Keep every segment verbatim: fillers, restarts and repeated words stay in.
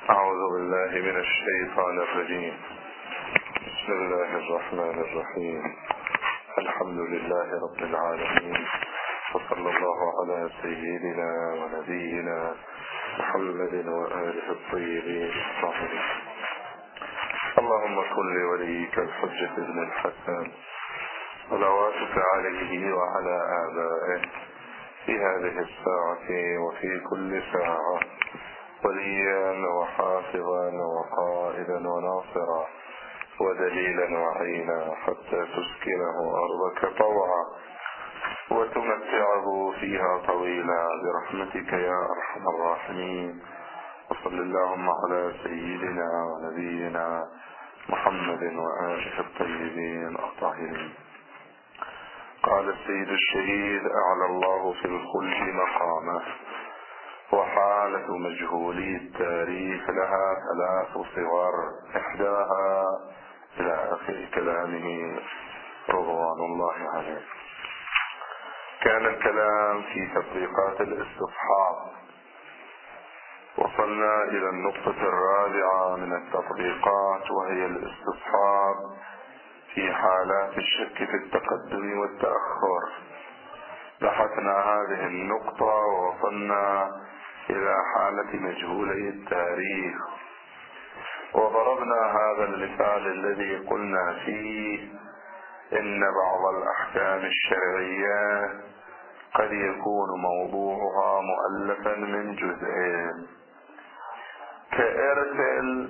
أعوذ بالله من الشيطان الرجيم. بسم الله الرحمن الرحيم. الحمد لله رب العالمين، وصلى الله على سيدنا ونبينا محمد وآله الطيبين الطاهرين. اللهم كن لوليك الحجة ابن الحسن صلواتك عليه وعلى آبائه في هذه الساعة وفي كل ساعة وليا وحافظا وقائدا وناصرا ودليلا وعينا، حتى تسكنه أرضك طوعا وتمتعه فيها طويلا برحمتك يا أرحم الراحمين. وصل اللهم على سيدنا ونبينا محمد وآله الطيبين الطاهرين. قال السيد الشهيد أعلى الله في الخلد مقامه، وحالة مجهولي التاريخ لها ثلاث صور، إحداها إلى آخر كلامه رضوان الله عليه. كان الكلام في تطبيقات الاستصحاب، وصلنا إلى النقطة الرابعة من التطبيقات، وهي الاستصحاب في حالات الشك في التقدم والتأخر. بحثنا هذه النقطة ووصلنا إلى حالة مجهولي التاريخ، وضربنا هذا المثال الذي قلنا فيه إن بعض الأحكام الشرعية قد يكون موضوعها مؤلفا من جزئين، كإرث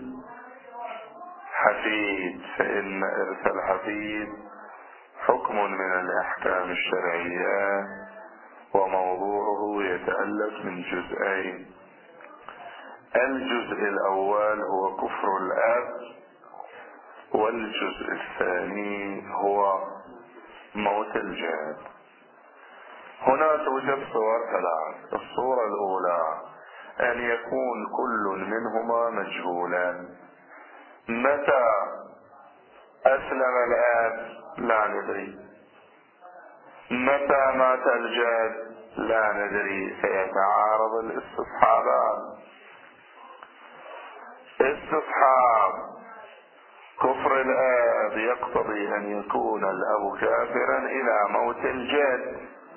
الحفيد، فإن إرث الحفيد حكم من الأحكام الشرعية وموضوعه يتألف من جزئين. الجزء الأول هو كفر الأب، والجزء الثاني هو موت الجد. هنا توجد صور ثلاث. الصورة الأولى أن يكون كل منهما مجهولا. متى أسلم الأب لا ندري، متى مات الجد لا ندري، فيتعارض الاستصحابان. استصحاب كفر الآب يقتضي أن يكون الأب كافرا إلى موت الجد.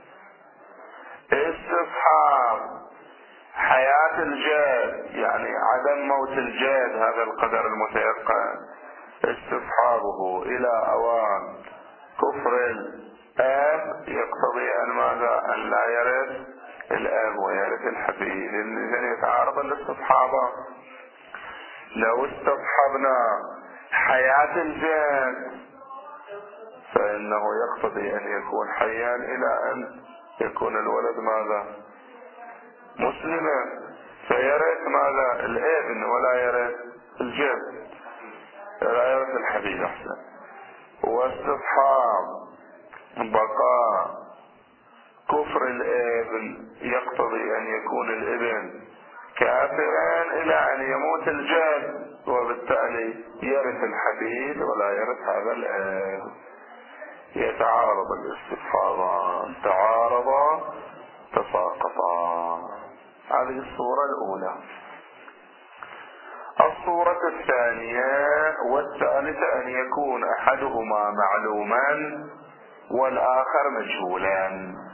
استصحاب حياة الجد، يعني عدم موت الجد، هذا القدر المتيقن، استصحابه إلى أوان كفر الآب يقتضي أن ماذا؟ أن لا يرث الآب ويرث الحفيد. إذن يتعارض الاستصحابان. لو استصحبنا حياة الجد فإنه يقتضي أن يكون حيا إلى أن يكون الولد ماذا؟ مسلما، فيرث ماذا؟ الابن ولا يرث الجد، لا يرث الحفيد أحسن. واستصحاب بقاء كفر الابن يقتضي أن يكون الابن كافرا إلى أن يموت الجد، وبالتالي يرث الحفيد ولا يرث هذا الاب. يتعارض الاستصحابان، تعارضا تساقطا. هذه الصورة الأولى. الصورة الثانية والثالثة أن يكون أحدهما معلوما والآخر مجهولا.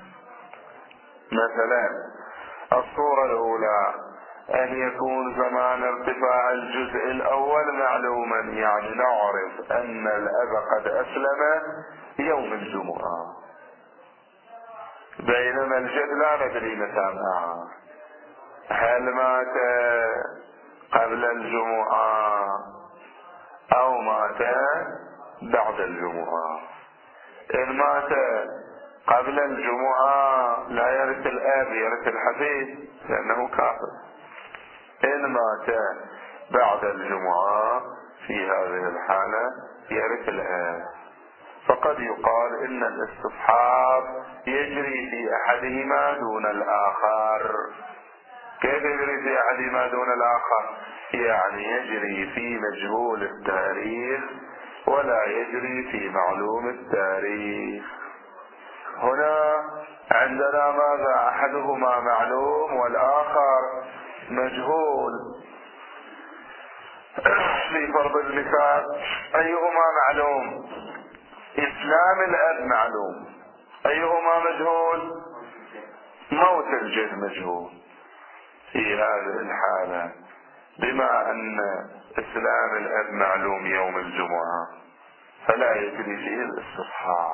مثلا الصورة الأولى أن يكون زمان ارتفاع الجزء الأول معلوما، يعني نعرف أن الأب قد أسلم يوم الجمعة، بينما الجد لا ندري متى مات. هل مات قبل الجمعة أو مات بعد الجمعة؟ إن مات قبل الجمعة لا يرث الآب، يرث الحفيد لأنه كافر. إن مات بعد الجمعة في هذه الحالة يرث الآب. فقد يقال إن الاستصحاب يجري في أحدهما دون الآخر. كيف يجري في أحدهما دون الآخر؟ يعني يجري في مجهول التاريخ ولا يجري في معلوم التاريخ. هنا عندنا ماذا؟ أحدهما معلوم والآخر مجهول. في فرض المثال أيهما معلوم؟ إسلام الأب معلوم. أيهما مجهول؟ موت الجد مجهول. في هذه الحالة بما أن إسلام الأب معلوم يوم الجمعة فلا يجري فيه الاستصحاب،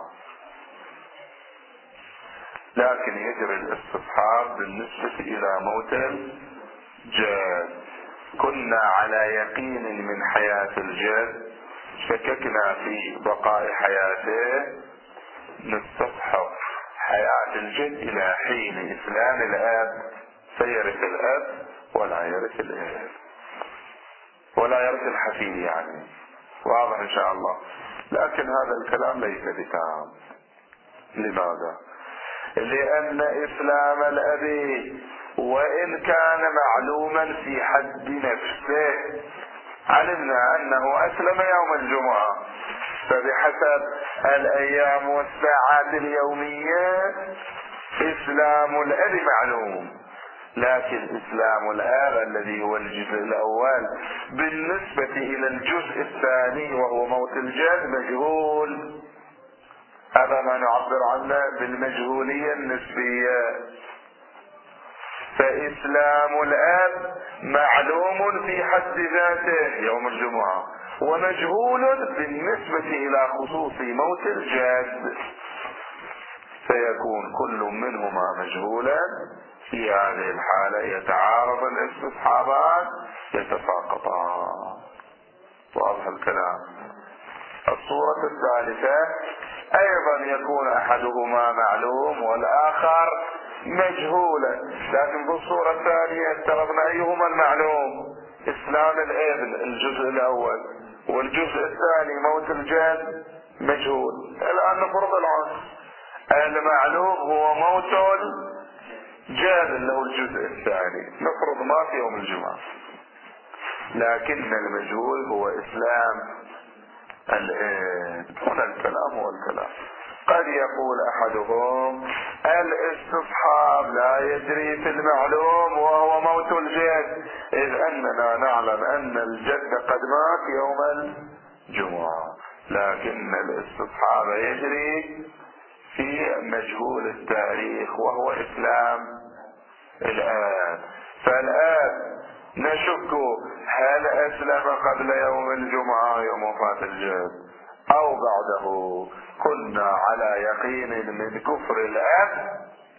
لكن يجري الاستصحاب بالنسبة إلى موت الجد. كنا على يقين من حياة الجد، شككنا في بقاء حياته، نستصحب حياة الجد إلى حين إسلام الأب، فيرث الأب ولا يرث الأب ولا يرث الحفيد يعني. واضح إن شاء الله. لكن هذا الكلام ليس بتام. لماذا؟ لأن إسلام الأب وإن كان معلوما في حد نفسه، علمنا أنه أسلم يوم الجمعة، فبحسب الأيام والساعات اليومية إسلام الأب معلوم، لكن إسلام الآب الذي هو الجزء الأول بالنسبة إلى الجزء الثاني وهو موت الجد مجهول. هذا ما نعبر عنه بالمجهولية النسبية. فإسلام الآب معلوم في حد ذاته يوم الجمعة، ومجهول بالنسبة إلى خصوص موت الجد، فيكون كل منهما مجهولا. في هذه الحالة يتعارض الاستصحابان، يتساقطان. واضح الكلام. الصورة الثالثة أيضا يكون أحدهما معلوم والآخر مجهولا، لكن في الصورة الثانية افترضنا أيهما المعلوم؟ إسلام الابن الجزء الأول، والجزء الثاني موت الجد مجهول. الآن نفرض العكس، المعلوم هو موت الجد اللي هو الجزء الثاني، نفرض ما في يوم الجمعة، لكن المجهول هو إسلام الابن. هنا الكلام هو الكلام. قد يقول أحدهم الاستصحاب لا يجري في المعلوم وهو موت الجد، إذ أننا نعلم أن الجد قد مات يوم الجمعة، لكن الاستصحاب يجري في مجهول التاريخ وهو إسلام الآب. فالآب نشك هل أسلم قبل يوم الجمعة يوم وفاة الجد أو بعده. كنا على يقين من كفر الأب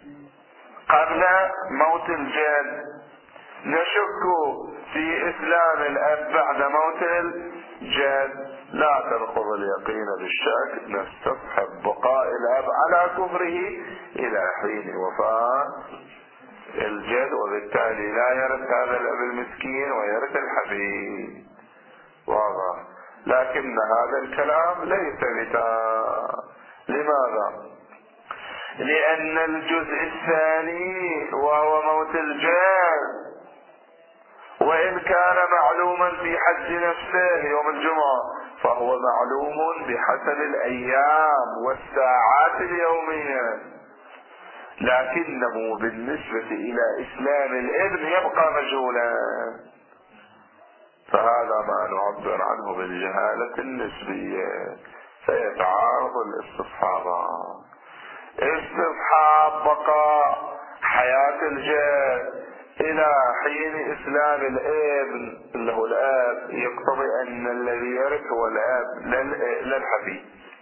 قبل موت الجد، نشك في إسلام الأب بعد موت الجد. لا تنقض اليقين بالشك، نستصحب بقاء الأب على كفره إلى حين وفاة الجد، وبالتالي لا يرث هذا الأب المسكين ويرث الحفيد. واضح. لكن هذا الكلام ليس بتام. لماذا؟ لأن الجزء الثاني وهو موت الجد وإن كان معلوما في حد نفسه يوم الجمعة، فهو معلوم بحسب الأيام والساعات اليومية، لكنه بالنسبة إلى إسلام الابن يبقى مجهولا. فهذا ما نعبر عنه بالجهالة النسبية، فيتعارض الاستصحابان. استصحاب بقاء حياة الجد إلى حين إسلام الابن اللي هو الآب يقتضي أن الذي يرث هو الآب لا الحفيد.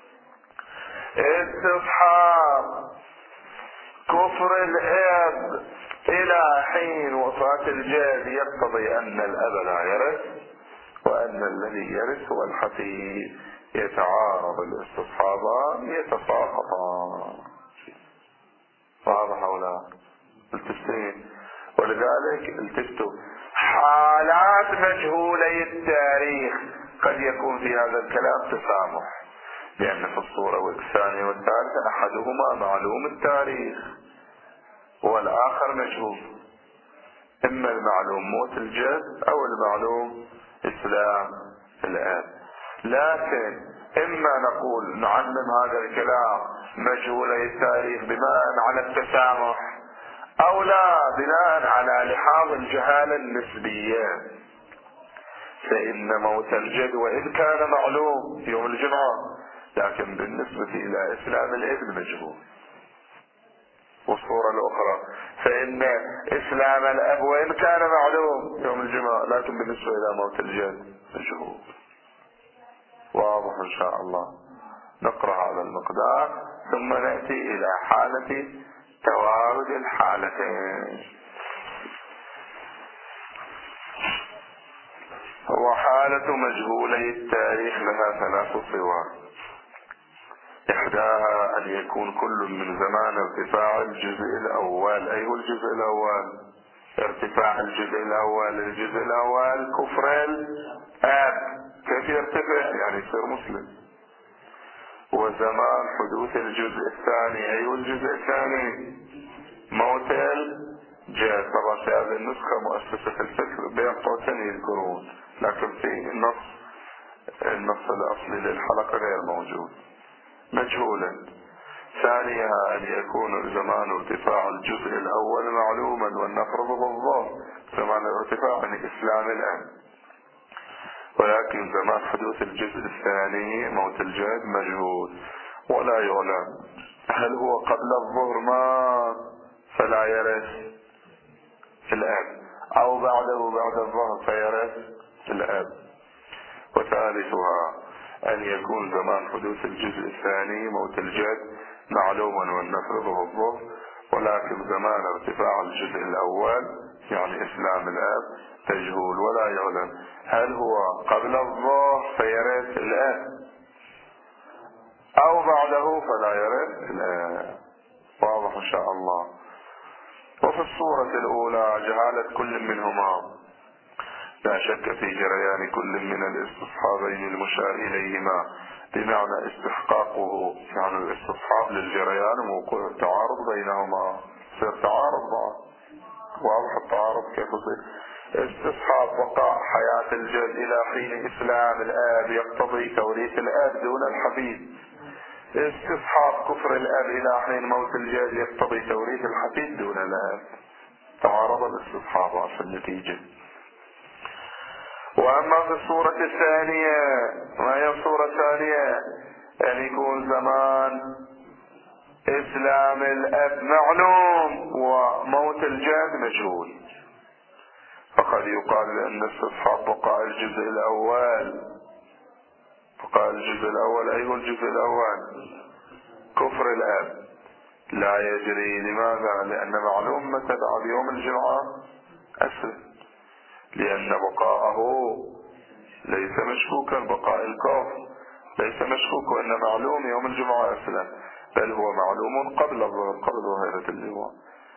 استصحاب كفر الاب الى حين وفاة الجد يقتضي ان الاب لا يرث وان الذي يرث هو الحفيد. يتعارض الاستصحابان يتساقطان. واضح ولا؟ التفسير. ولذلك التفتوا حالات مجهولي التاريخ قد يكون في هذا الكلام تسامح، لأن في الصورة الثانية والثالثة أحدهما معلوم التاريخ والآخر مجهول، إما المعلوم موت الجد أو المعلوم إسلام الآب. لكن إما نقول نعلم هذا الكلام مجهولي التاريخ بناء على التسامح، أو لا بناء على لحاظ الجهالة النسبية. فإن موت الجد وإن كان معلوم يوم الجمعة، لكن بالنسبة إلى إسلام الابن مجهول. والصورة الأخرى فإن إسلام الأب وإن كان معلوم يوم الجمعة، لكن بالنسبة إلى موت الجد مجهول. واضح إن شاء الله. نقرأ هذا المقدار ثم نأتي إلى حالة توارد الحالتين. وحالة مجهولي التاريخ لها ثلاث صور. إحداها أن يكون كل من زمان ارتفاع الجزء الأول. أي هو الجزء الأول؟ ارتفاع الجزء الأول. الجزء الأول كفر الآب. كيف يرتفع؟ يعني يصير مسلم. وزمان حدوث الجزء الثاني. أي هو الجزء الثاني؟ موت الجد. طبعا في هذه النسخة مؤسسة الفكر بين قوسين يذكرون، لكن في النص النص الأصلي للحلقة غير موجود. مجهولا. ثانيها أن يكون زمان ارتفاع الجزء الأول معلوما، ولنفرض بالظهر زمان الارتفاع عن إسلام الآن، ولكن زمان حدوث الجزء الثاني موت الجد مجهول ولا يعلم. هل هو قبل الظهر ما فلا يرث الآب، أو بعده بعد الظهر فيرث الآب. وثالثها أن يكون زمان حدوث الجزء الثاني موت الجد معلوما ولنفرضه الظهر، ولكن زمان ارتفاع الجزء الأول يعني إسلام الآب مجهول ولا يعلم. هل هو قبل الظهر فيرث الآب، أو بعده فلا يرث الآب. واضح إن شاء الله. وفي الصورة الأولى جهالة كل منهما، لا شك في جريان كل من الاستصحابين المشار إليهما، بمعنى استحقاقه، يعني الاستصحاب للجريان ووقوع التعارض بينهما. يصير تعارض بعض. واضح التعارض كيف يصير؟ استصحاب بقاء حياة الجد إلى حين إسلام الآب يقتضي توريث الآب دون الحفيد. استصحاب كفر الآب إلى حين موت الجد يقتضي توريث الحفيد دون الآب. تعارض الاستصحاب في النتيجة. وأما في الصورة الثانية، ما هي الصورة الثانية؟ أن يكون زمان إسلام الأب معلوم وموت الجد مجهول، فقد يقال أن استصحاب بقاء الجزء الأول. بقاء الجزء الأول أي هو الجزء الأول؟ كفر الأب لا يجري. لماذا؟ لأن معلوم متى بعد يوم الجمعة أسلم، لأن بقاءه ليس مشكوكا. بقاء الكفر ليس مشكوك، وأن معلوم يوم الجمعة أسلم، بل هو معلوم قبل الظهر، قبل ظهيرة اللواء.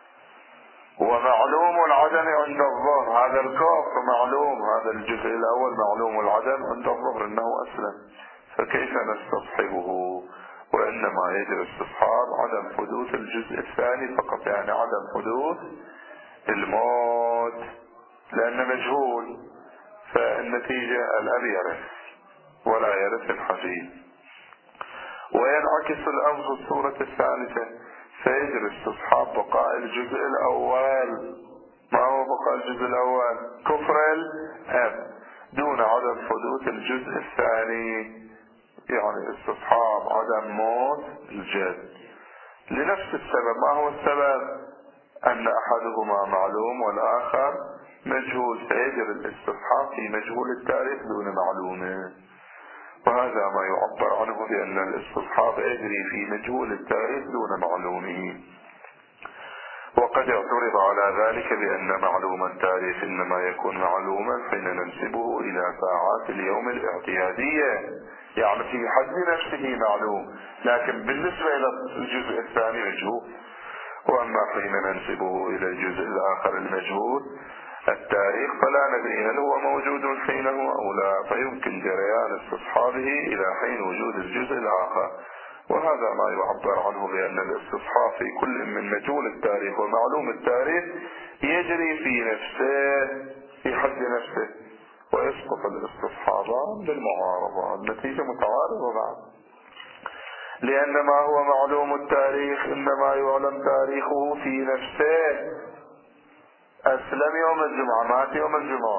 ومعلوم العدم عند الظهر، هذا الكفر معلوم، هذا الجزء الأول معلوم العدم عند الظهر أنه أسلم، فكيف نستصحبه؟ وإنما يجب استصحاب عدم حدوث الجزء الثاني فقط، يعني عدم حدوث الموت، لأنه مجهول. فالنتيجة الأب يرث ولا يرث الحفيد. وينعكس الأمر في الصورة الثالثة، فيجب استصحاب بقاء الجزء الأول. ما هو بقاء الجزء الأول؟ كفر الأب دون عدم حدوث الجزء الثاني، يعني استصحاب عدم موت الجد لنفس السبب. ما هو السبب؟ أن أحدهما معلوم والآخر مجهول، فيجب الاستصحاب في مجهول التاريخ دون معلومه. وهذا ما يعبر عنه بأن الاستصحاب يجري في مجهول التاريخ دون معلومه. وقد اعترض على ذلك بأن معلوم التاريخ إنما يكون معلوما حين ننسبه إلى ساعات اليوم الاعتيادية، يعني في حد نفسه معلوم، لكن بالنسبة إلى الجزء الثاني مجهول. وأما حين ننسبه إلى الجزء الآخر المجهول التاريخ فلا ندري هل هو موجود حينه أو لا، فيمكن جريان استصحابه إلى حين وجود الجزء الآخر. وهذا ما يعبر عنه بأن الاستصحاب في كل من مجهول التاريخ ومعلوم التاريخ يجري في نفسه، في حد نفسه، ويسقط الاستصحابان بالمعارضة. النتيجة متعارضة بعد، لأن ما هو معلوم التاريخ إنما يعلم تاريخه في نفسه. أسلم يوم الجمعة، مات يوم الجمعة،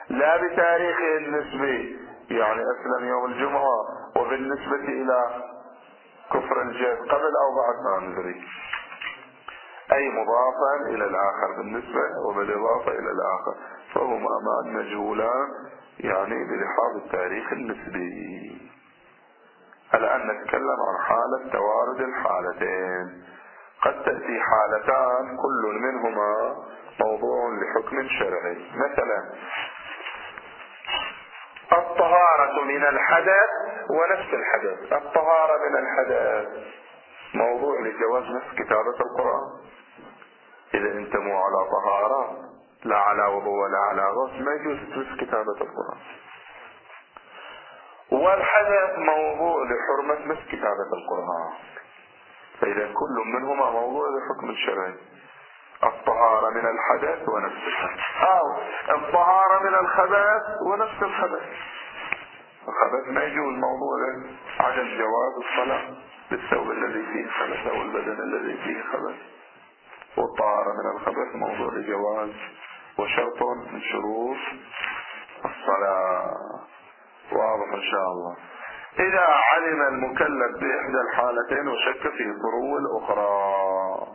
لا بتاريخه النسبي، يعني أسلم يوم الجمعة، وبالنسبة إلى كفر الجد قبل أو بعد ما ندري، أي مضافا إلى الآخر بالنسبة وبالإضافة إلى الآخر، فهما أمان مجهولان يعني بلحاظ التاريخ النسبي. الآن نتكلم عن حالة توارد الحالتين. قد تأتي حالتان كل منهما موضوع لحكم شرعي. مثلا الطهارة من الحدث ونفس الحدث. الطهارة من الحدث موضوع لجواز نفس كتابة القرآن. إذا أنت مو على طهارة، لا على وضوء ولا على غسل، ما يجوز نفس كتابة القرآن. والحدث موضوع لحرمة نفس كتابة القرآن. فإذا كل منهما موضوع لحكم الشرعي. الطهارة من الحدث ونفس الحدث، أو الطهارة من الخبث ونفس الخبث. الخبث ما يجوز موضوع عدم جواز الصلاة بالثوب الذي فيه خبث أو البدن الذي فيه خبث. والطهارة من الخبث موضوع لجواز وشرط من شروط الصلاة. واضح إن شاء الله. إذا علم المكلف بإحدى الحالتين وشك في طرو الأخرى،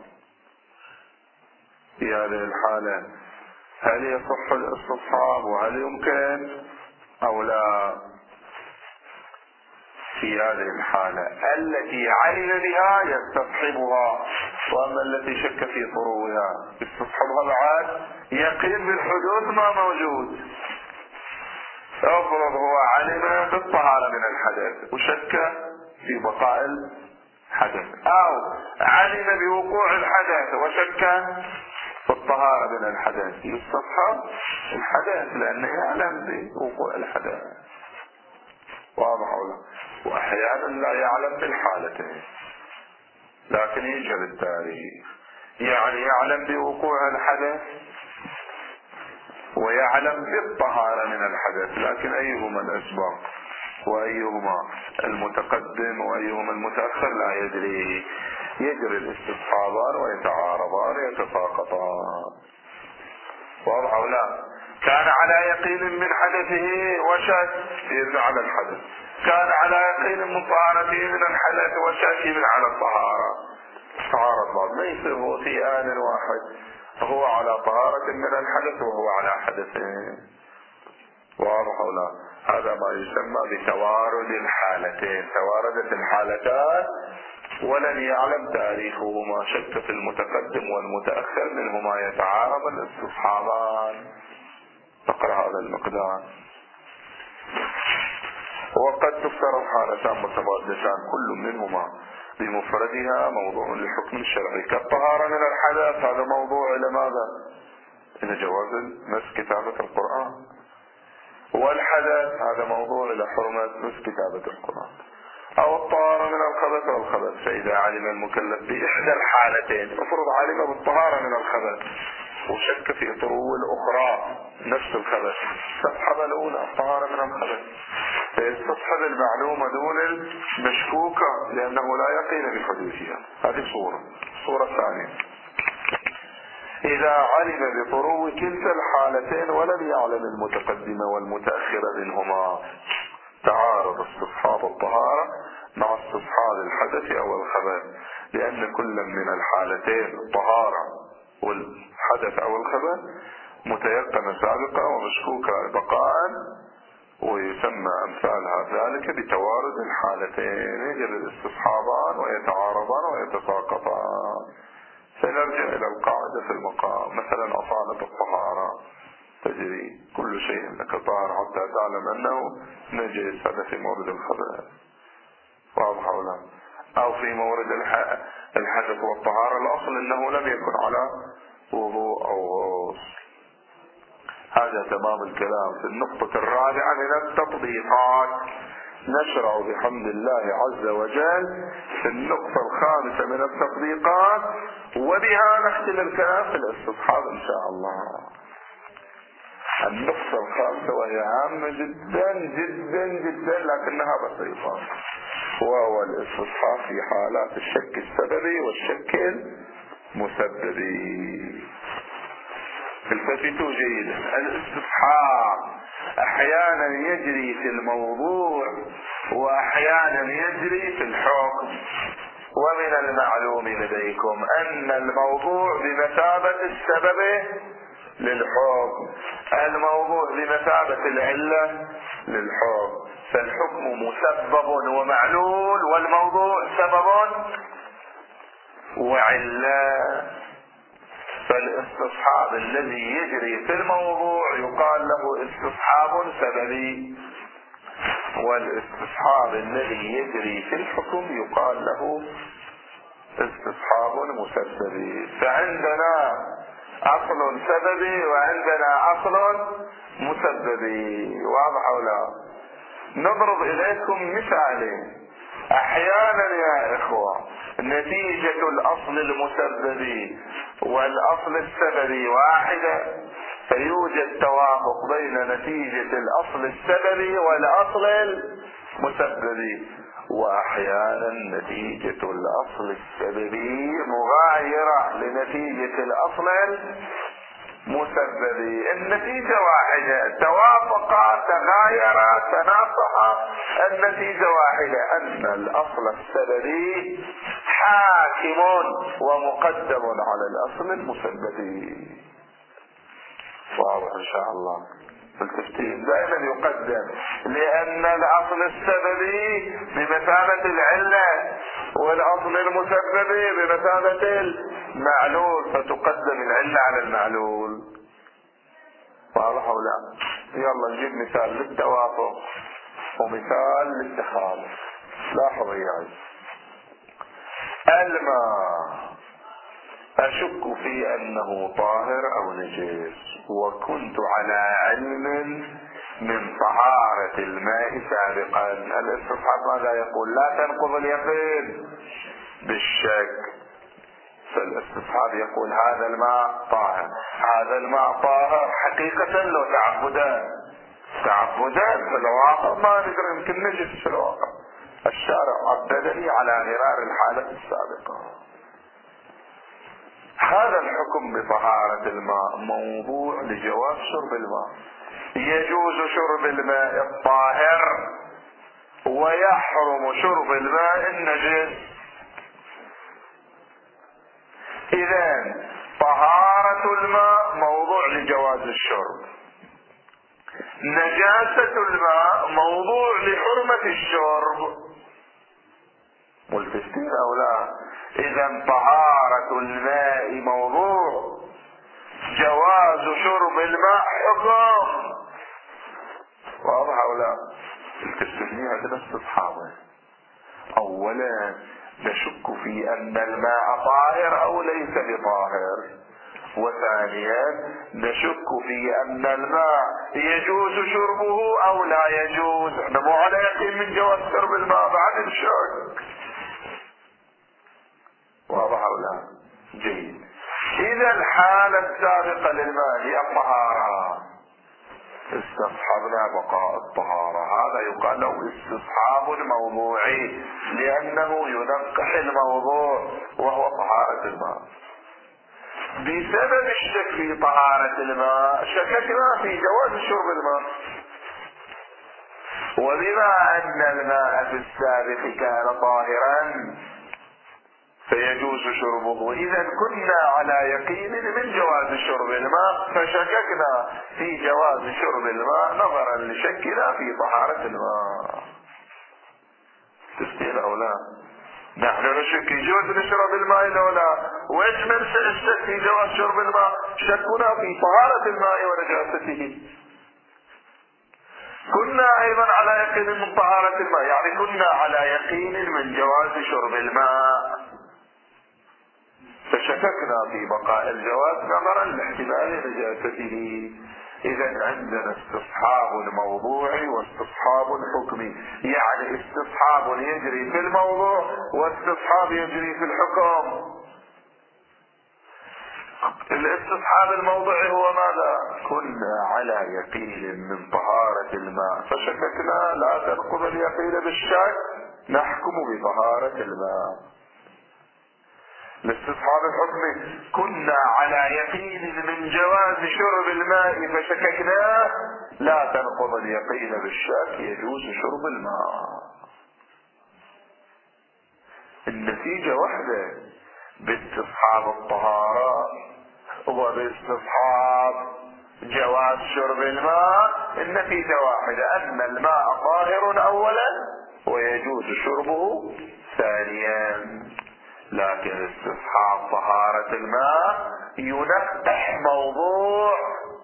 في هذه الحالة هل يصح الاستصحاب وهل يمكن أو لا؟ في هذه الحالة التي علم بها يستصحبها، وأما التي شك في طروها يستصحبها بعد يقين بالحدوث ما موجود. افرض هو علم بالطهارة من الحدث وشك في بقاء الحدث، أو علم بوقوع الحدث وشك في الطهارة من الحدث، يستصحب الحدث لأنه يعلم بوقوع الحدث. واضح ولا؟ وأحيانا لا يعلم بالحالتين لكن يجهل التاريخ، يعني يعلم بوقوع الحدث ويعلم بالطهارة من الحدث، لكن أيهما الأسبق وأيهما المتقدم وأيهما المتأخر لا يدري. يجري الاستصحابان ويتعارضان ويتساقطان. واضح أو لا؟ كان على يقين من حدثه وشك يرجع على الحدث، كان على يقين من طهارته من الحدث وشك من على الطهارة. تعارض بعض، ما يصير هو في آن واحد هو على طهارة من الحدث وهو على حدثين. واضح أو لا؟ هذا ما يسمى بتوارد الحالتين. تواردت الحالتان ولن يعلم تاريخهما، شك في المتقدم والمتأخر منهما يتعارض الاستصحابان. نقرأ هذا المقدار. وقد تفترض حالتان متبادلتان كل منهما بمفردها موضوع للحكم الشرعي، كالطهارة من الحدث، هذا موضوع إلى ماذا؟ إلى جواز نفس كتابة القرآن. والحدث هذا موضوع إلى حرمة نفس كتابة القرآن. أو الطهارة من الخبث والخبث. فإذا علم المكلف بإحدى الحالتين، افرض علم بالطهارة من الخبث وشك في طرو الأخرى نفس الخبث، استصحب الأولى الطهارة من الخبث، فيستصحب المعلومة دون المشكوكة لأنه لا يقين بحدوثها. هذه صورة. الصورة الثانية، إذا علم بطرو كلتا الحالتين ولم يعلم المتقدم والمتأخر منهما، تعارض استصحاب الطهارة مع استصحاب الحدث أو الخبث، لأن كل من الحالتين الطهارة والحدث أو الخبث متيقنة سابقا ومشكوكة بقاء، ويسمى أمثالها ذلك بتوارد الحالتين، يجري الاستصحابان ويتعارضان ويتساقطان. سنرجع إلى القاعدة في المقام. مثلا أصالة الطهارة تجري كل شيء لك طاهر حتى تعلم أنه نجس، هذا في مورد الخبث. واضح ولا؟ أو في مورد الحدث والطهارة الأصل أنه لم يكن على وضوء أو غسل. هذا تمام الكلام. في النقطة الرابعة من التطبيقات نشرع بحمد الله عز وجل في النقطة الخامسة من التطبيقات، وبها نختم الكلام في الاستصحاب إن شاء الله. النقطة الخامسة وهي عامة جدا جدا جدا لكنها بسيطة، وهو الاستصحاب في حالات الشك السببي والشك المسببي. التفتوا جيدا. الاستصحاب احيانا يجري في الموضوع واحيانا يجري في الحكم. ومن المعلوم لديكم ان الموضوع بمثابة السبب للحكم، الموضوع بمثابة العلة للحكم، فالحكم مسبب ومعلول والموضوع سبب وعلة. فالاستصحاب الذي يجري في الموضوع يقال له استصحاب سببي، والاستصحاب الذي يجري في الحكم يقال له استصحاب مسببي. فعندنا اصل سببي وعندنا اصل مسببي. واضح او لا؟ نضرب اليكم مثالين. احيانا يا اخوة نتيجة الاصل المسببي والاصل السببي واحدة، فيوجد توافق بين نتيجة الاصل السببي والاصل المسببي. واحيانا نتيجة الاصل السببي مغايرة لنتيجة الاصل المسببي. النتيجة واحدة، توافقا تغايرا تناصحا، النتيجة واحدة، ان الاصل السببي حاكم ومقدم على الاصل المسببي. واضح ان شاء الله؟ التفتيش دائما يقدم، لان الاصل السببي بمثابة العلة والاصل المسببي بمثابة المعلول، فتقدم العلة على المعلول. واضح او لا؟ يلا نجيب مثال للتوافق ومثال للتخالف. لاحظوا يا عزيز، الماء اشك في انه طاهر او نجس، وكنت على علم من طهارة الماء سابقا. الاستصحاب ماذا يقول؟ لا تنقض اليقين بالشك. فالاستصحاب يقول هذا الماء طاهر، هذا الماء طاهر حقيقة لو تعبدا تعبدا في الواقع ما نقدر، يمكن نجس في الواقع. الشارع عددني على غرار الحالة السابقة. هذا الحكم بطهارة الماء موضوع لجواز شرب الماء. يجوز شرب الماء الطاهر ويحرم شرب الماء النجس. إذن طهارة الماء موضوع لجواز الشرب، نجاسة الماء موضوع لحرمة الشرب. ملتفتين أو لا؟ إذن طهارة الماء موضوع، جواز شرب الماء حكم. واضح أو لا؟ التفتين عندنا استصحابه. أولا نشك في أن الماء طاهر أو ليس بطاهر، وثانيا نشك في أن الماء يجوز شربه أو لا يجوز. احنا مو على يقين من جواز شرب الماء، بعد الشك. واضح أو لا؟ جيد. إذا الحالة السابقة للماء هي الطهارة، استصحبنا بقاء الطهارة. هذا يقال له استصحاب موضوعي، لأنه ينقح الموضوع وهو طهارة الماء. بسبب الشك في طهارة الماء شككنا في جواز شرب الماء، وبما أن الماء في السابق كان طاهرا فيجوز شربه. إذا كنا على يقين من جواز شرب الماء، فشككنا في جواز شرب الماء نظرا لشكنا في طهارة الماء. تفتيل أو لا؟ نحن نشك يجوز نشرب الماء لو لا، وإيش من الشك في جواز شرب الماء؟ شكنا في طهارة الماء ونجاسته. كنا أيضا على يقين من طهارة الماء، يعني كنا على يقين من جواز شرب الماء، فشككنا في بقاء الجواز نظرا لاحتمال نجاسته. إذا عندنا استصحاب موضوعي واستصحاب حكمي، يعني استصحاب يجري في الموضوع واستصحاب يجري في الحكم. الاستصحاب الموضوعي هو ماذا؟ كنا على يقين من طهارة الماء فشككنا، لا تنقض اليقين بالشك، نحكم بطهارة الماء. الاستصحاب الحكمي كنا على يقين من جواز شرب الماء فشككناه، لا تنقض اليقين بالشك، يجوز شرب الماء. النتيجة واحدة باستصحاب الطهارة وباستصحاب جواز شرب الماء، النتيجة واحدة، أن الماء طاهر أولا ويجوز شربه ثانيا. لكن استصحاب طهارة الماء ينقح موضوع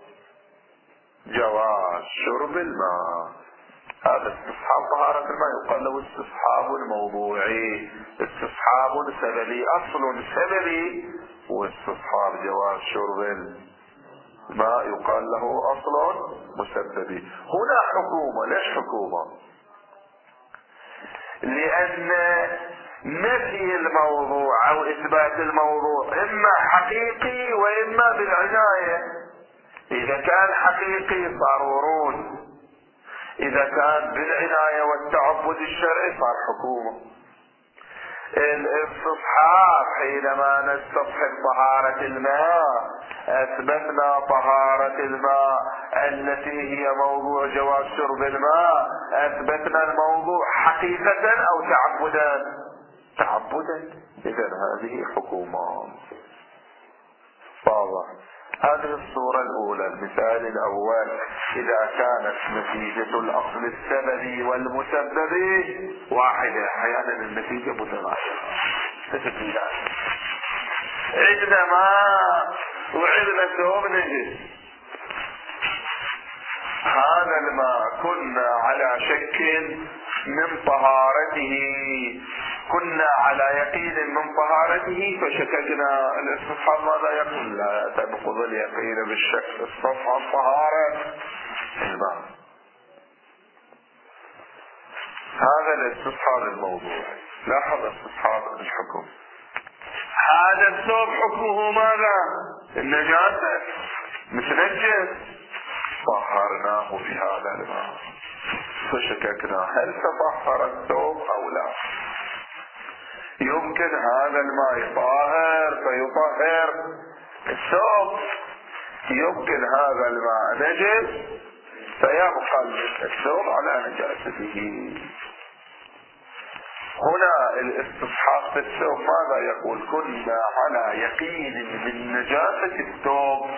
جواز شرب الماء. هذا استصحاب طهارة الماء يقال له استصحاب موضوعي، استصحاب سببي، أصل سببي، واستصحاب جواز شرب الماء يقال له أصل مسببي. هنا حكومة. ليش حكومة؟ لأن نفي الموضوع أو إثبات الموضوع إما حقيقي وإما بالعناية. إذا كان حقيقي صار ورود، إذا كان بالعناية والتعبد الشرعي صار حكومة. الاستصحاب حينما نستصحب طهارة الماء أثبتنا طهارة الماء التي هي موضوع جواز شرب الماء، أثبتنا الموضوع حقيقة أو تعبدا؟ تعبدا. إذن هذه حكومة. واضح؟ هذه الصورة الأولى، المثال الأول، إذا كانت نتيجة الأصل السببي والمسببي واحدة، أحيانا النتيجة متغيرة. عندنا ماء وعندنا ثوب نجس، هذا الماء كنا على شك من طهارته، كنا على يقين من طهارته فشككنا. الاستصحاب ماذا يقول؟ لا تنقض اليقين بالشك، استصحاب طهارة الماء. هذا الاستصحاب الموضوعي. لاحظ استصحاب الحكم. هذا الثوب حكمه ماذا؟ النجاسة، متنجس، طهرناه في هذا الماء فشككنا هل تطهر الثوب او لا. يمكن هذا الماء طاهر فيطهر الثوب، يمكن هذا الماء نجس فيبقى الثوب على نجاسته. هنا الاستصحاب في الثوب ماذا يقول؟ كنا على يقين من نجاسة الثوب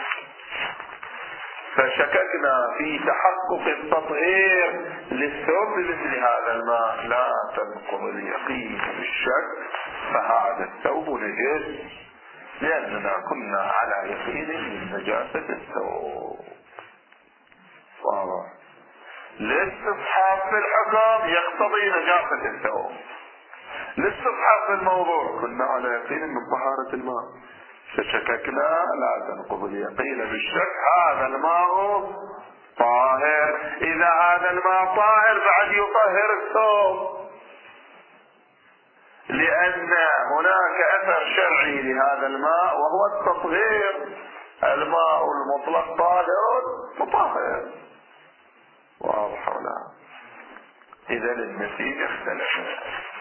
فشككنا في تحقق التطهير للثوب بمثل هذا الماء، لا تنقض اليقين بالشك، فهذا الثوب نجس لأننا كنا على يقين من نجاسة الثوب. واضح؟ الاستصحاب في الحكم يقتضي نجاسة الثوب. الاستصحاب في الموضوع كنا على يقين من طهارة الماء فشككنا، لا تنقض اليقين بالشك، هذا الماء طاهر. إذا هذا الماء طاهر بعد يطهر الثوب، لأن هناك أثر شرعي لهذا الماء وهو التطهير. الماء المطلق طاهر مطهر. واضح ولا؟ إذا النتيجة اختلفت.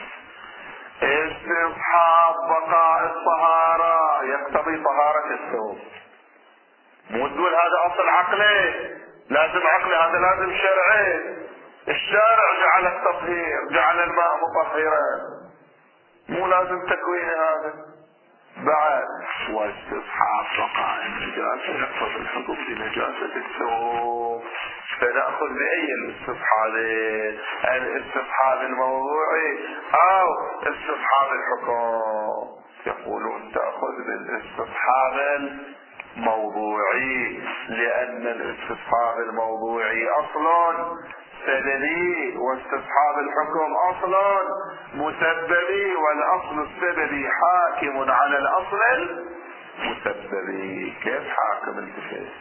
استصحاب بقاء الطهارة يقتضي طهارة الثوب. مو تقول هذا أصل عقلي، لازم عقلي، هذا لازم شرعي. الشارع جعل التطهير، جعل الماء مطهرا، مو لازم تكوين هذا. بعد واستصحاب بقاء النجاسة يقتضي الحكم بنجاسة الثوب. فنأخذ بأي الاستصحابين؟ الاستصحاب الموضوعي أو استصحاب الحكم؟ يقولون تأخذ بالاستصحاب الموضوعي، لأن الاستصحاب الموضوعي أصل سببي واستصحاب الحكم أصل مسببي، والأصل السببي حاكم على الأصل المسببي. كيف حاكم الكفاية؟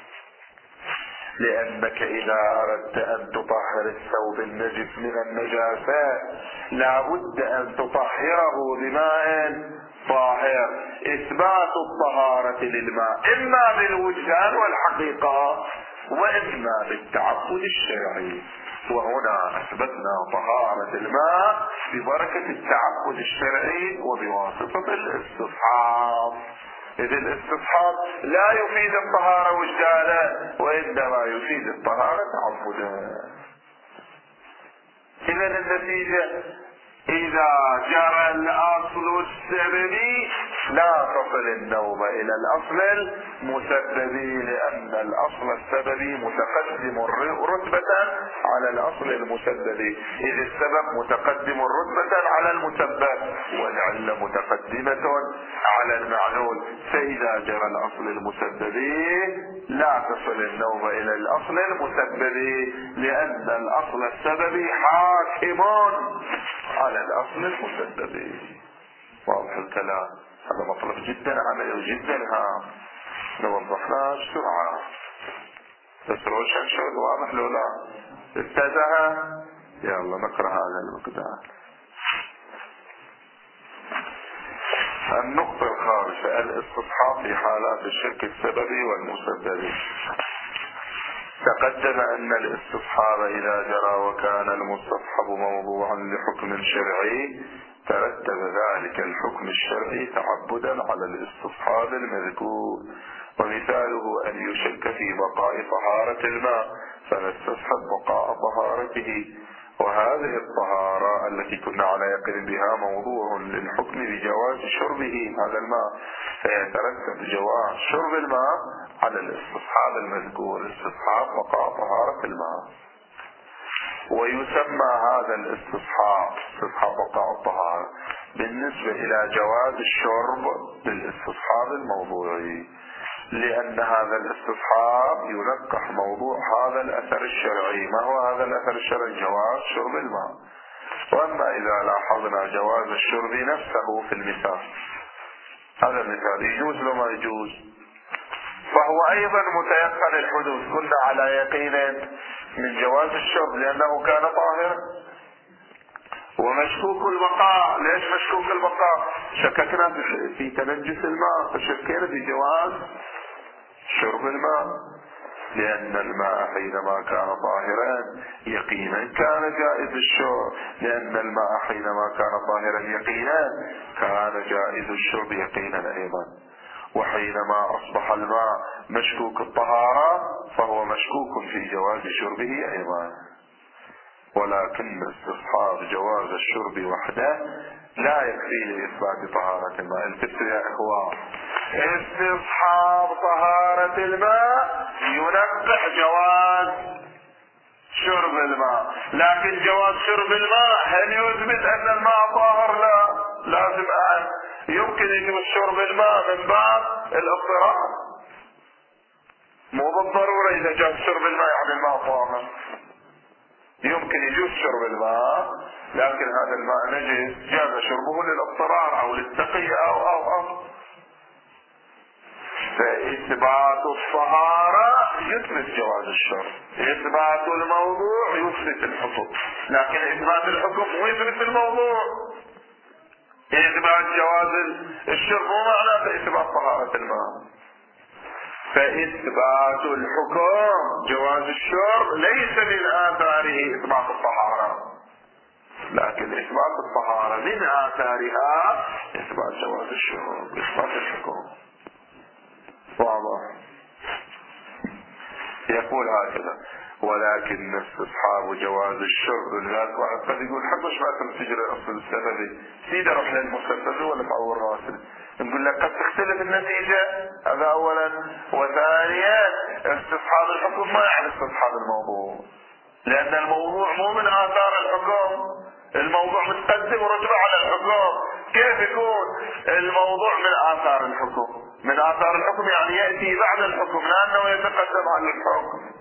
لأنك إذا أردت أن تطهر الثوب النجس من النجاسات لابد أن تطهره بماء طاهر. إثبات الطهارة للماء إما بالوجدان والحقيقة وإما بالتعبد الشرعي. وهنا أثبتنا طهارة الماء ببركة التعبد الشرعي وبواسطة الاستصحاب، إذ الاستصحاب لا يفيد الطهارة وجدانا، وإنما يفيد الطهارة تعبدا. إذا النتيجة إذا جرى الأصل السببي لا تصل النوبة إلى الأصل المسببي، لأن الأصل السببي متقدم رتبة على الأصل المسببي، إذ السبب متقدم رتبة على المسبب، والعلة متقدمة على المعلول. فإذا جرى الأصل المسببي لا تصل النوبة إلى الأصل المسببي، لأن الأصل السببي حاكم على الأصل المسببي. واضح الكلام؟ هذا مطلب جدا عملي وجدا هام، نوضحناه بسرعة بس روشن شوي. واضح لو لا انتهى؟ يلا نقرأ هذا المقدار. النقطة الخامسة الاستصحاب في حالات الشرك السببي والمسببي. تقدم أن الاستصحاب إذا جرى وكان المستصحب موضوعا لحكم شرعي ترتب ذلك الحكم الشرعي تعبدا على الاستصحاب المذكور، ومثاله أن يشك في بقاء طهارة الماء فنستصحب بقاء طهارته، وهذه الطهارة التي كنا على يقين بها موضوع للحكم بجواز شربه هذا الماء، فيترتب جواز شرب الماء على الاستصحاب المذكور، استصحاب بقاء طهارة الماء. ويسمى هذا الاستصحاب استصحاب بقاء الطهارة بالنسبة إلى جواز الشرب للاستصحاب الموضوعي، لأن هذا الاستصحاب ينقح موضوع هذا الأثر الشرعي. ما هو هذا الأثر الشرعي؟ جواز شرب الماء. وأما إذا لاحظنا جواز الشرب نفسه في المثال، هذا المثال يجوز لو ما يجوز، فهو أيضا متيقن الحدوث، كنا على يقين من جواز الشرب لأنه كان طاهرا. ومشكوك البقاء، ليش مشكوك البقاء؟ شككنا في تنجس الماء فشكينا في جواز شرب الماء، لأن الماء حينما كان طاهرا يقينا كان جائز الشرب، لأن الماء حينما كان طاهرا يقينا كان جائز الشرب يقينا أيضا. وحينما أصبح الماء مشكوك الطهارة فهو مشكوك في جواز شربه أيضا. ولكن استصحاب جواز الشرب وحده لا يكفي لإثبات طهارة الماء. انتبهوا يا إخوان، استصحاب طهارة الماء ينقح جواز شرب الماء، لكن جواز شرب الماء هل يثبت أن الماء طاهر؟ لا، لازم أن يمكن يجوز شرب الماء من باب الاضطرار، مو بالضرورة إذا جاز شرب الماء يعني الماء طاهر. يمكن يجوز شرب الماء لكن هذا الماء نجس جاز شربه للاضطرار أو للتقية أو أو أو فإثبات الطهارة يثبت جواز الشرب، إثبات الموضوع يثبت الحكم، لكن إثبات الحكم مو يثبت الموضوع. إثبات جواز الشرب مو معناته إثبات طهارة الماء. فإثبات الحكم جواز الشرب ليس من آثاره إثبات الطهارة، لكن إثبات الطهارة من آثارها إثبات جواز الشرب، إثبات الحكم. واضح؟ يقول هكذا: ولكن استصحاب جواز الشرب، لذلك واحد قد يقول حق مش ما تجري الاصل السببي سيدة روح للمسبب ولا تعور راسل، نقول لك قد تختلف النتيجة، هذا اولا. وثانيا استصحاب الحكم ما يعني استصحاب الموضوع، لان الموضوع مو من اثار الحكم، الموضوع متقدم ورتبة على الحكم. كيف يكون الموضوع من اثار الحكم؟ من اثار الحكم يعني يأتي بعد الحكم لانه يتقدم على الحكم.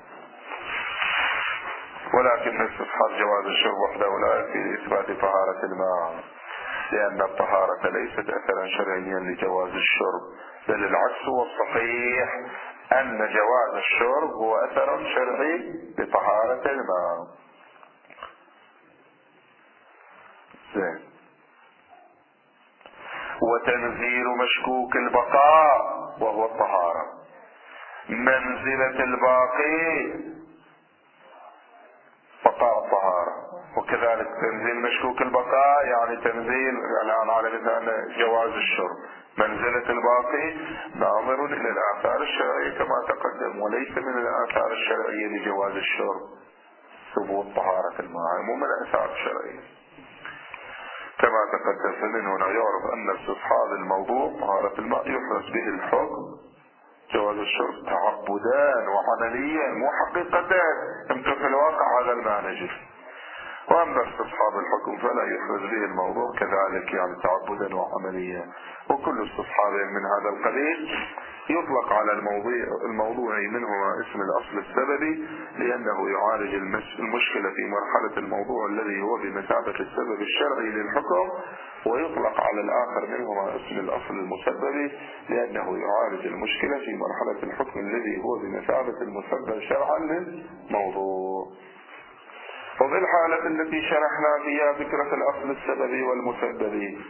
ولكن استصحاب جواز الشرب وحده لا يكفي لإثبات طهارة الماء، لأن الطهارة ليست أثرا شرعيا لجواز الشرب، بل العكس والصحيح أن جواز الشرب هو أثر شرعي لطهارة الماء. زين. وتنزيل مشكوك البقاء وهو الطهارة منزلة الباقي بقاء الطهارة، وكذلك تنزيل مشكوك البقاء يعني تنزيل الآن على مثال جواز الشرب، منزلة الباقي ناظر إلى الآثار الشرعية كما تقدم، وليس من الآثار الشرعية لجواز الشرب ثبوت طهارة الماء، مو من الآثار الشرعية كما تقدم. فمن هنا يعرف أن استصحاب الموضوع طهارة الماء يحرز به الحكم جواز الشرب تعبدان وعمليا مو حقيقتان، يمكن في الواقع هذا الماء نجس. وأما استصحاب الحكم فلا يحرز به الموضوع كذلك، يعني تعبدا وعمليا، وكل استصحاب من هذا القبيل يطلق على الموضوع الموضوع منهما اسم الأصل السببي، لأنه يعالج المشكلة في مرحلة الموضوع الذي هو بمثابة السبب الشرعي للحكم، ويطلق على الآخر منهما اسم الأصل المسببي، لأنه يعالج المشكلة في مرحلة الحكم الذي هو بمثابة المسبب شرعا للموضوع. وفي الحالة التي شرحنا فيها فكرة الأصل السببي والمسببي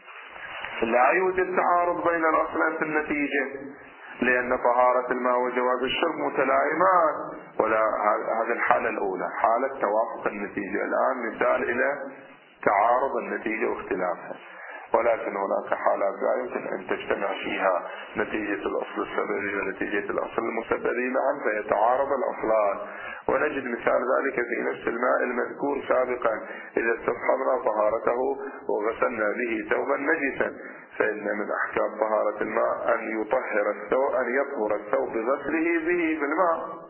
لا يوجد تعارض بين الأصلين في النتيجة، لأن طهارة الماء وجواز الشرب متلائمان، ولا هذه الحالة الأولى حالة توافق النتيجة. الآن مثال إلى تعارض النتيجة واختلافها، ولكن هناك حالات لا يمكن أن تجتمع فيها نتيجة الأصل السببي ونتيجة الأصل المسببي معا فيتعارض الأصلان. ونجد مثال ذلك في نفس الماء المذكور سابقا، إذا استصحبنا طهارته وغسلنا به ثوبا نجسا، فإن من أحكام طهارة الماء أن يطهر الثوب أن يطهر الثوب بغسله به بالماء.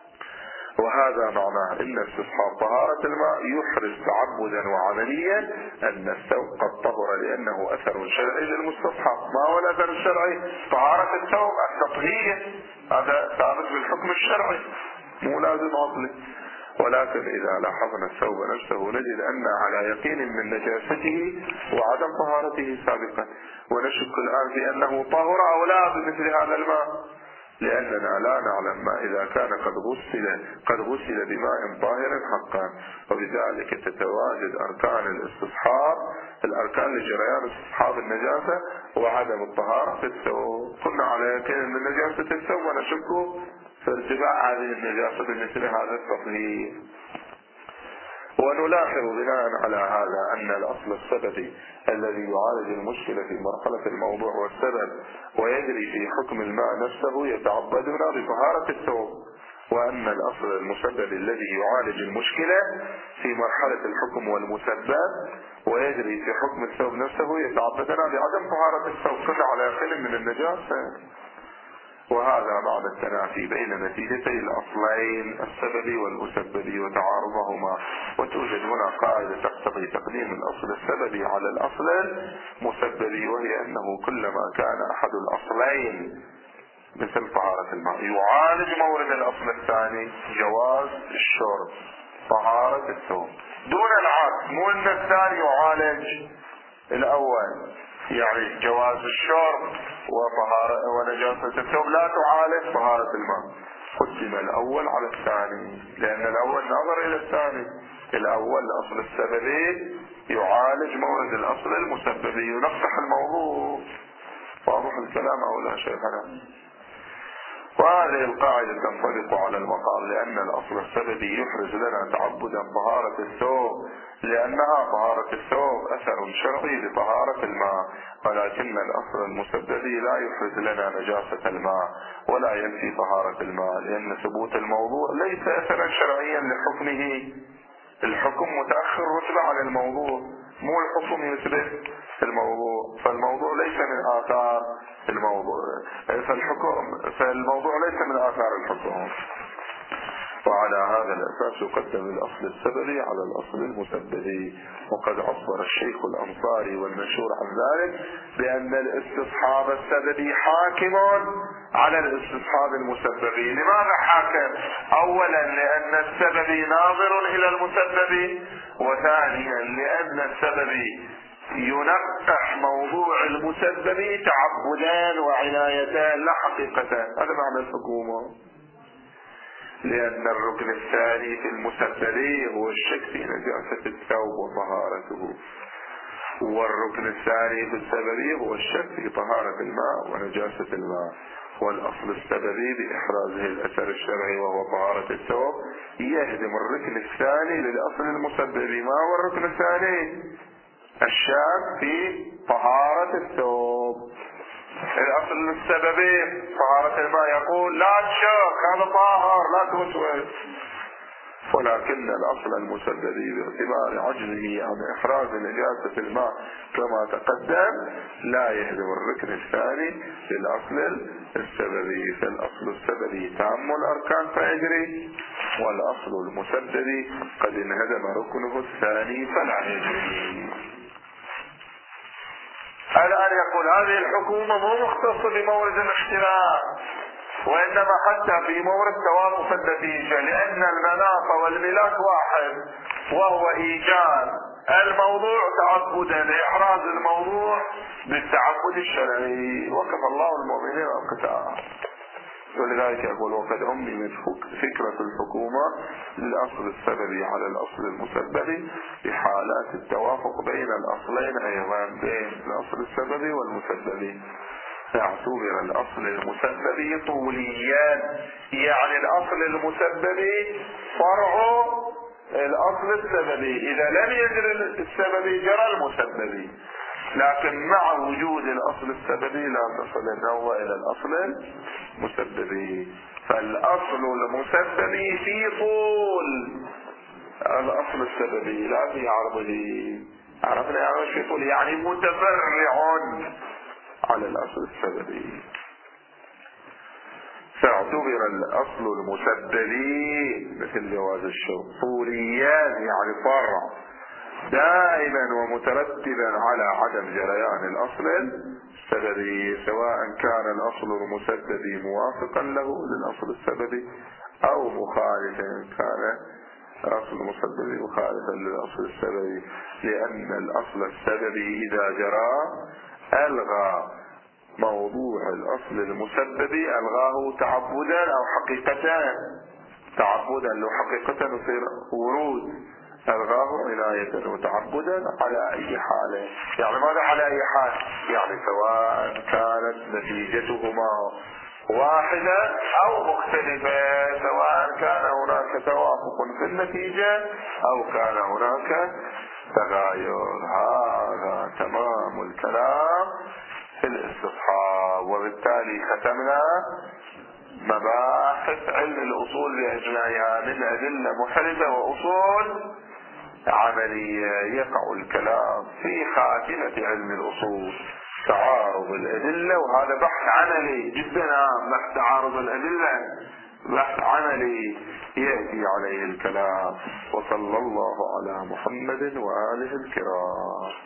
وهذا معناه ان استصحاب طهارة الماء يحرز تعبدا وعمليا ان الثوب قد طهر، لانه اثر شرعي للمستصحب. ما هو الاثر الشرعي؟ طهارة الثوب التطهير، هذا ثابت بالحكم الشرعي مو لازم عقلي. ولكن اذا لاحظنا الثوب نفسه نجد ان على يقين من نجاسته وعدم طهارته سابقا، ونشك الان في انه طهر او لا بمثل هذا الماء، لأننا لا نعلم ما إذا كان قد غسل قد غسل بماء طاهر حقا. وبذلك تتواجد أركان الاستصحاب، الأركان لجريان استصحاب النجاسة وعدم الطهارة في الثوب. كنا على يقين من نجاسة الثوب ونشك في ارتفاع هذه النجاسة بمثل هذا التطهير. ونلاحظ بناء على هذا أن الأصل السببي الذي يعالج المشكلة في مرحلة الموضوع والسبب ويجري في حكم الماء نفسه يتعبدنا بطهارة الثوب، وأن الأصل المسبب الذي يعالج المشكلة في مرحلة الحكم والمسبب ويجري في حكم الثوب نفسه يتعبدنا بعدم طهارة الثوب، كل على يقين من النجاسة. وهذا معنى التنافي بين نتيجتي الأصلين السببي والمسببي وتعارضهما. وتوجد هنا قاعدة تقتضي تقديم الأصل السببي على الأصل المسببي، وهي أنه كلما كان أحد الأصلين مثل طهارة الماء يعالج مورد الأصل الثاني جواز الشرب طهارة الثوب دون العكس، مو أن الثاني يعالج الأول، يعني جواز الشرب وطهارة ونجاسة الثوب لا تعالج طهارة الماء. قدم الأول على الثاني لأن الأول نظر إلى الثاني. الأول الأصل السببي يعالج مورد الأصل المسببي، ينصح الموضوع. واضح الكلام أو لا شيء هنا؟ وهذه القاعدة تنطبق على المقال، لأن الأصل السببي يحرز لنا تعبدا طهارة الثوب، لأنها طهارة الثوب أثر شرعي لطهارة الماء، ولكن الأصل المسببي لا يحرز لنا نجاسة الماء ولا ينفي طهارة الماء، لأن ثبوت الموضوع ليس أثرا شرعيا لحكمه. الحكم متأخر رتبة عن الموضوع، مو الحكم يثبت الموضوع، فالموضوع ليس من آثار الموضوع، فالحكم فالموضوع ليس من آثار الحكم. وعلى هذا الأساس يقدم الأصل السببي على الأصل المسببي. وقد عبر الشيخ الأنصاري والمشهور عن ذلك بأن الاستصحاب السببي حاكم على الاستصحاب المسببي. لماذا حاكم؟ أولا لأن السببي ناظر إلى المسبب، وثانيا لأن السببي ينقح موضوع المسبب تعبدان وعنايتان لا حقيقتان. هذا معنى الحكومة. لأن الركن الثاني في المسبب هو الشك في نجاسة الثوب وطهارته، والركن الثاني في السبب هو الشك في طهارة الماء ونجاسة الماء. والأصل السببي بإحرازه الأثر الشرعي وهو طهارة الثوب يهدم الركن الثاني للأصل المسببي. ما هو الركن الثاني؟ الشك في طهارة الثوب. الأصل السببي طهارة الماء يقول لا تشك هذا طاهر لا توسوس، ولكن الأصل المسببي باعتبار عجزه عن إحراز نجاسة الماء كما تقدم لا يهدم الركن الثاني للأصل السببي. فالأصل السببي تام الأركان فيجري، والأصل المسببي قد انهدم ركنه الثاني فلا يجري. الآن يقول هذه الحكومة مو مختصة بمورد الاختلاف، وإنما حتى في مورد توافق النتيجة، لأن المناط والملاك واحد وهو إيجاد الموضوع تعبدا لإحراز الموضوع بالتعبد الشرعي، وكفى الله المؤمنين القتال. ولذلك يقول وقد أممت فكرة الحكومة للأصل السببي على الأصل المسببي بحالات التوافق بين الأصلين أيضا، بين الأصل السببي والمسببي. فاعتبر الأصل المسببي طوليا، يعني الأصل المسببي فرع الأصل السببي، إذا لم يجري السببي جرى المسببي، لكن مع وجود الأصل السببي لا تصل النوع إلى الأصل المسببي. فالأصل المسببي في طول الأصل السببي لا في عرضه. عرفنا يعني في طول، يعني متفرع على الأصل السببي. فاعتبر الأصل المسببي مثل جواز الشوق طوليان، يعني فرع دائما ومترتبا على عدم جريان الأصل السببي، سواء كان الأصل المسببي موافقا له للأصل السببي أو مخالفا، كان الأصل المسببي مخالفا للأصل السببي، لأن الأصل السببي إذا جرى ألغى موضوع الأصل المسببي، ألغاه تعبدا أو حقيقة. تعبدا لو حقيقة يصير ورود، ألغاه عناية وتعبدا على أي حال. يعني ماذا على أي حال؟ يعني سواء كانت نتيجتهما واحدة أو مختلفة، سواء كان هناك توافق في النتيجة أو كان هناك تغاير. هذا تمام الكلام في الاستصحاب. وبالتالي ختمنا مباحث علم الأصول بأجمعها من أدلة محرزة وأصول عملية. يقع الكلام في خاتمة علم الأصول تعارض الأدلة، وهذا بحث عملي جدا هام. بحث تعارض الأدلة بحث عملي يأتي عليه الكلام. وصلى الله على محمد وآله الكرام.